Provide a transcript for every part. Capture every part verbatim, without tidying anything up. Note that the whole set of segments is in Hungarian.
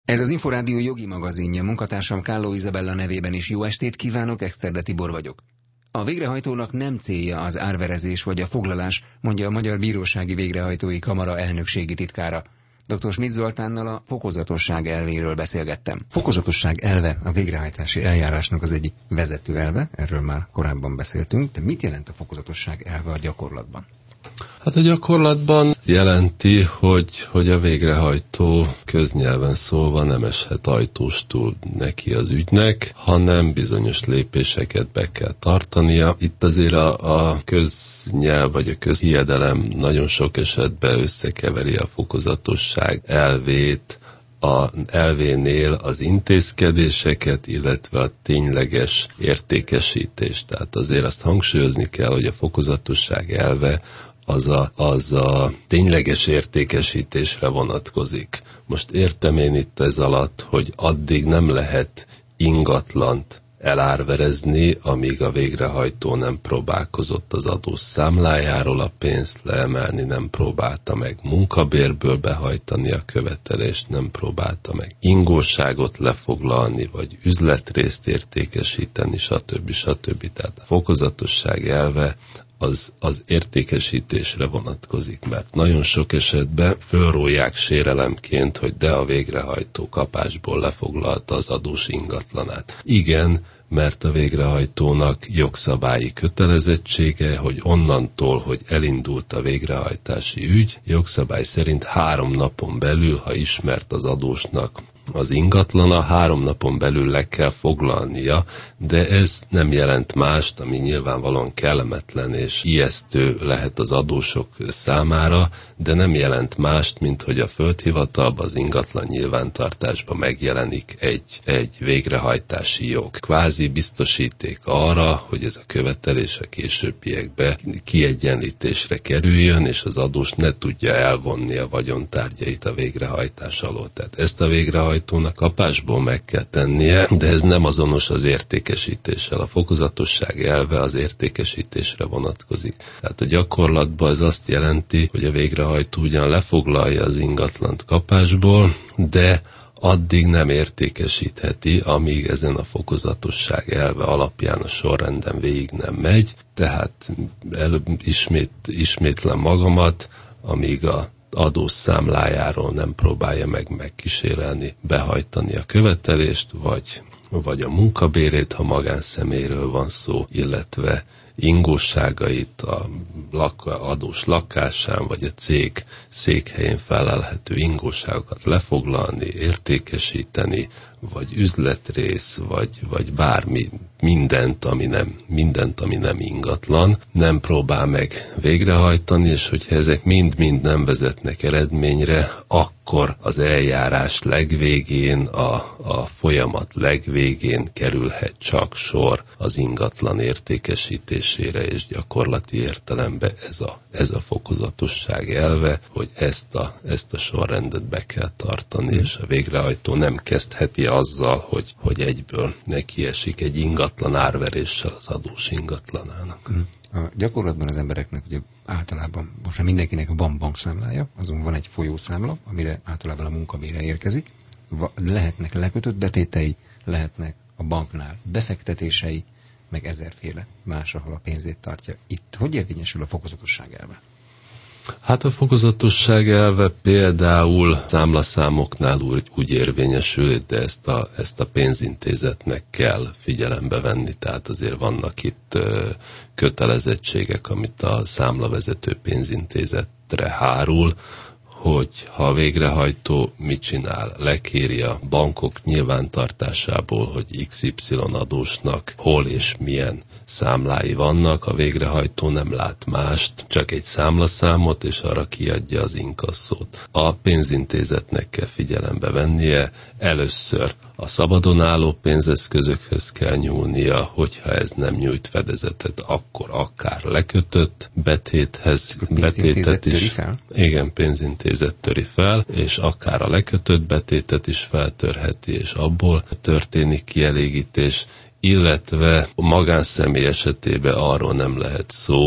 Ez az Inforádió jogi magazinja, munkatársam Kálló Izabella nevében is jó estét kívánok, Exterde Tibor vagyok. A végrehajtónak nem célja az árverezés vagy a foglalás, mondja a Magyar Bírósági Végrehajtói Kamara elnökségi titkára. doktor Schmidt Zoltánnal a fokozatosság elvéről beszélgettem. Fokozatosság elve a végrehajtási eljárásnak az egyik vezető elve, erről már korábban beszéltünk, de mit jelent a fokozatosság elve a gyakorlatban? Hát a gyakorlatban azt jelenti, hogy, hogy a végrehajtó köznyelven szólva nem eshet ajtóstól neki az ügynek, hanem bizonyos lépéseket be kell tartania. Itt azért a, a köznyelv vagy a közhiedelem nagyon sok esetben összekeveri a fokozatosság elvét, a elvénél az intézkedéseket, illetve a tényleges értékesítést. Tehát azért azt hangsúlyozni kell, hogy a fokozatosság elve az a, az a tényleges értékesítésre vonatkozik. Most értem én itt ez alatt, hogy addig nem lehet ingatlant elárverezni, amíg a végrehajtó nem próbálkozott az adós számlájáról a pénzt leemelni, nem próbálta meg munkabérből behajtani a követelést, nem próbálta meg ingóságot lefoglalni, vagy üzletrészt értékesíteni, stb. stb. Tehát a fokozatosság elve az, az értékesítésre vonatkozik, mert nagyon sok esetben fölrólják sérelemként, hogy de a végrehajtó kapásból lefoglalta az adós ingatlanát. Igen, mert a végrehajtónak jogszabályi kötelezettsége, hogy onnantól, hogy elindult a végrehajtási ügy, jogszabály szerint három napon belül, ha ismert az adósnak az ingatlana, három napon belül le kell foglalnia, de ez nem jelent mást, ami nyilvánvalóan kellemetlen és ijesztő lehet az adósok számára, de nem jelent mást, mint hogy a földhivatalban, az ingatlan nyilvántartásban megjelenik egy, egy végrehajtási jog. Kvázi biztosíték arra, hogy ez a követelés a későbbiekben kiegyenlítésre kerüljön, és az adós ne tudja elvonni a vagyontárgyait a végrehajtás alól. Tehát ezt a végrehajtónak kapásból meg kell tennie, de ez nem azonos az értékesítéssel. A fokozatosság elve az értékesítésre vonatkozik. Tehát a gyakorlatban ez azt jelenti, hogy a végrehajtó ugyan lefoglalja az ingatlant kapásból, de addig nem értékesítheti, amíg ezen a fokozatosság elve alapján a sorrenden végig nem megy. Tehát előbb ismét, ismétlem magamat, amíg a adós számlájáról nem próbálja meg megkísérelni, behajtani a követelést, vagy, vagy a munkabérét, ha magánszemélyről van szó, illetve ingósságait a lak, adós lakásán, vagy a cég székhelyén felelhető ingóságokat lefoglalni, értékesíteni, vagy üzletrész, vagy, vagy bármi, mindent, ami nem, mindent, ami nem ingatlan, nem próbál meg végrehajtani, és hogyha ezek mind-mind nem vezetnek eredményre, akkor az eljárás legvégén, a, a folyamat legvégén kerülhet csak sor az ingatlan értékesítésére, és gyakorlati értelemben ez a, ez a fokozatosság elve, hogy ezt a, ezt a sorrendet be kell tartani, és a végrehajtó nem kezdheti azzal, hogy, hogy egyből nekiesik egy ingatlan árveréssel az adós ingatlanának. A gyakorlatban az embereknek ugye általában, most már mindenkinek van bankszámlája, azon van egy folyószámla, amire általában a munkabére érkezik, lehetnek lekötött betétei, lehetnek a banknál befektetései, meg ezerféle más, ahol a pénzét tartja. Itt hogy érvényesül a fokozatosság elve? Hát a fokozatosság elve például számlaszámoknál úgy, úgy érvényesül, de ezt a, ezt a pénzintézetnek kell figyelembe venni, tehát azért vannak itt ö, kötelezettségek, amit a számlavezető pénzintézetre hárul, hogy ha a végrehajtó mit csinál, lekéri a bankok nyilvántartásából, hogy iksz ipszilon adósnak hol és milyen számlái vannak, a végrehajtó nem lát mást, csak egy számlaszámot, és arra kiadja az inkasszót. A pénzintézetnek kell figyelembe vennie, először a szabadon álló pénzeszközökhöz kell nyúlnia, hogyha ez nem nyújt fedezetet, akkor akár lekötött betéthez, betétet is. Fel? Igen, pénzintézet töri fel, és akár a lekötött betétet is feltörheti, és abból történik kielégítés, illetve a magánszemély esetében arról nem lehet szó,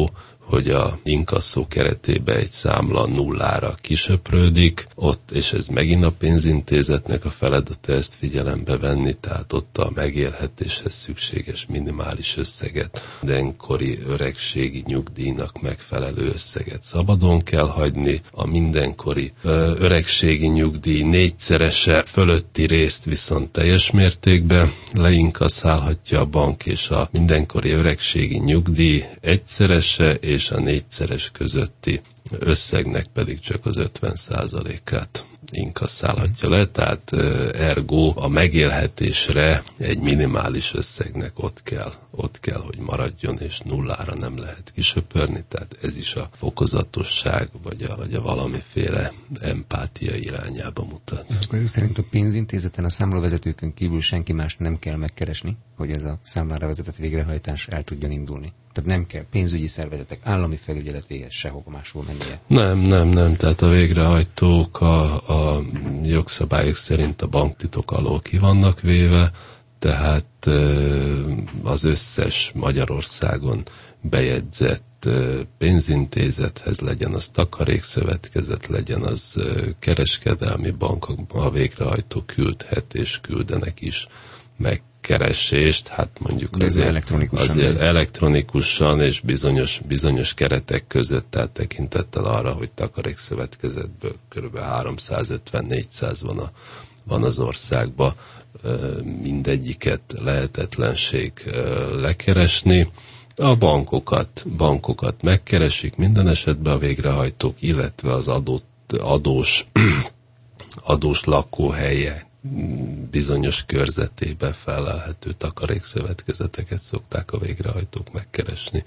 hogy a inkasszó keretében egy számla nullára kisöprődik, ott, és ez megint a pénzintézetnek a feladata ezt figyelembe venni, tehát ott a megélhetéshez szükséges minimális összeget, mindenkori öregségi nyugdíjnak megfelelő összeget szabadon kell hagyni, a mindenkori ö, öregségi nyugdíj négyszerese fölötti részt viszont teljes mértékben leinkasszálhatja a bank, és a mindenkori öregségi nyugdíj egyszerese és a négyszeres közötti összegnek pedig csak az ötven százalékát inkasszálhatja le, tehát ergo a megélhetésre egy minimális összegnek ott kell, ott kell, hogy maradjon, és nullára nem lehet kisöpörni, tehát ez is a fokozatosság, vagy a, vagy a valamiféle empátia irányába mutat. Akkor ő szerint a pénzintézeten a számlavezetőkön kívül senki mást nem kell megkeresni, hogy ez a számlára vezetett végrehajtás el tudjon indulni. Tehát nem kell pénzügyi szervezetek, állami felügyelet végez sehova máshol mennie. Nem, nem, nem. Tehát a végrehajtók a, a jogszabályok szerint a banktitok alól ki vannak véve, tehát az összes Magyarországon bejegyzett pénzintézethez, legyen az takarékszövetkezet, legyen az kereskedelmi bank, a végrehajtó küldhet és küldenek is meg keresést, hát mondjuk azért elektronikusan, azért elektronikusan és bizonyos, bizonyos keretek között, tehát tekintettel arra, hogy takarékszövetkezetből kb. háromszázötven-négyszáz van, a, van az országban, mindegyiket lehetetlenség lekeresni. A bankokat, bankokat megkeresik minden esetben a végrehajtók, illetve az adott, adós, adós lakóhelye bizonyos körzetébe felelhető takarékszövetkezeteket szokták a végrehajtók megkeresni.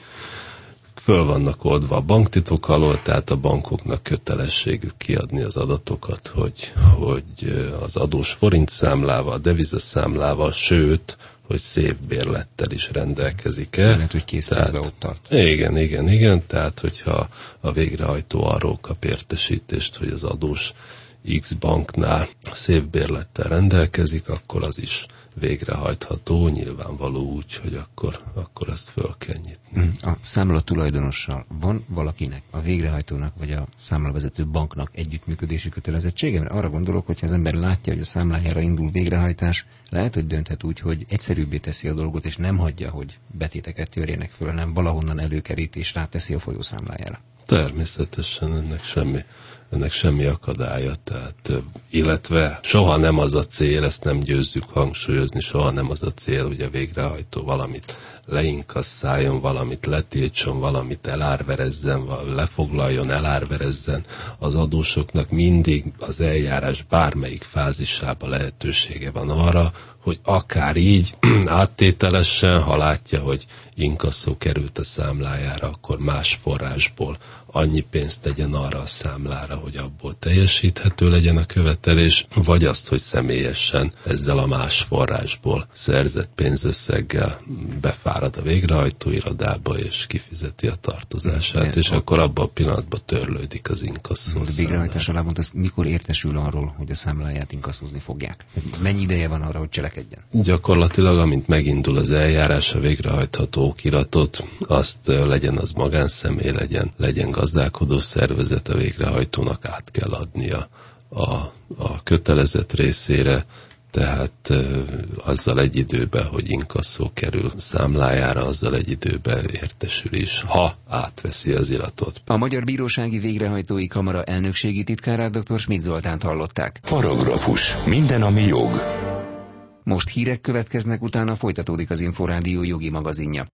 Föl vannak oldva a banktitok alól, tehát a bankoknak kötelességük kiadni az adatokat, hogy, hogy az adós forintszámlával, devizaszámlával, sőt, hogy széfbérlettel is rendelkezik-e. Lehet, hogy készpénzbe ott tart. Igen, igen, igen, tehát hogyha a végrehajtó arról kap értesítést, hogy az adós X banknál széfbérlettel rendelkezik, akkor az is végrehajtható, nyilvánvaló úgy, hogy akkor, akkor azt föl kell nyitni. A számla tulajdonossal van valakinek, a végrehajtónak vagy a számlavezető banknak együttműködési kötelezettsége? Mert arra gondolok, hogyha az ember látja, hogy a számlájára indul végrehajtás, lehet, hogy dönthet úgy, hogy egyszerűbbé teszi a dolgot, és nem hagyja, hogy betéteket törjenek föl, hanem valahonnan előkerít és ráteszi a folyószámlájára. Természetesen ennek semmi, ennek semmi akadálya, tehát, illetve soha nem az a cél, ezt nem győzzük hangsúlyozni, soha nem az a cél, hogy a végrehajtó valamit leinkasszáljon, valamit letiltson, valamit elárverezzen, lefoglaljon, elárverezzen. Az adósoknak mindig az eljárás bármelyik fázisában lehetősége van arra, hogy akár így áttételesen, ha látja, hogy inkasszó került a számlájára, akkor más forrásból annyi pénzt tegyen arra a számlára, hogy abból teljesíthető legyen a követelés, vagy azt, hogy személyesen ezzel a más forrásból szerzett pénzösszeggel befárad a végrehajtó irodába, és kifizeti a tartozását, de és a... akkor abban a pillanatban törlődik az inkasszó. A végrehajtás alá mondta, mikor értesül arról, hogy a számláját inkasszózni fogják? Mennyi ideje van arra, hogy cselekedjen? Gyakorlatilag, amint megindul az eljárás, a végrehajtható okiratot, azt legyen az magánszemély, legyen, legyen gazdálkodó szervezet, a végrehajtónak át kell adnia a, a kötelezett részére, tehát azzal egy időben, hogy inkasszó kerül számlájára, azzal egy időben értesül is, ha átveszi az iratot. A Magyar Bírósági Végrehajtói Kamara elnökségi titkárát, dr. Schmidt Zoltánt hallották. Paragrafus. Minden, ami jog. Most hírek következnek, utána folytatódik az Inforádió jogi magazinja.